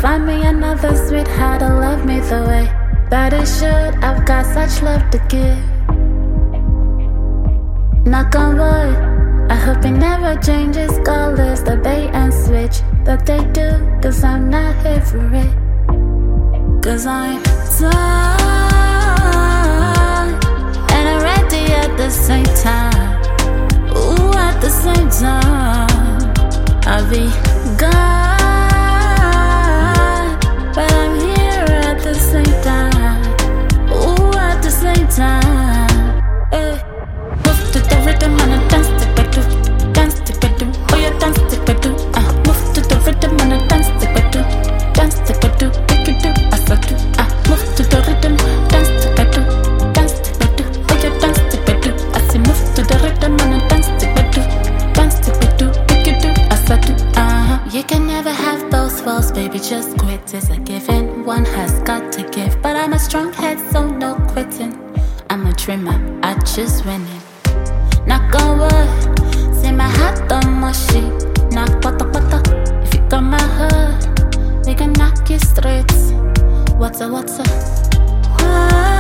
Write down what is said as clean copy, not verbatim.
find me another sweetheart to love me the way that it should. I've got such love to give. Knock on wood, I hope it never changes colors, the bait and switch that they do, cause I'm not here for it. Cause I'm done and I'm ready at the same time. Ooh, at the same time I'll be gone, but I'm here at the same time. Ooh, at the same time. Hey. Move to the rhythm and I dance to bedu, dance to bedu. Oh, you dance to bedu. Move to the rhythm and I dance to bedu, dance to bedu. Make you do as I do. Move to the rhythm, dance to bedu, dance to bedu. Oh, you dance to bedu. I say move to the rhythm and I dance to bedu, dance to bedu. Make you do as I do. You can never have both walls, baby, just quit. It's a given, one has got to give. But I'm a strong head, so no quitting. I'm a dreamer, I just winning. Knock on wood, say my heart on my sheet. Knock pata pata, if you got my hood, we can knock you straight. What's up, what's up?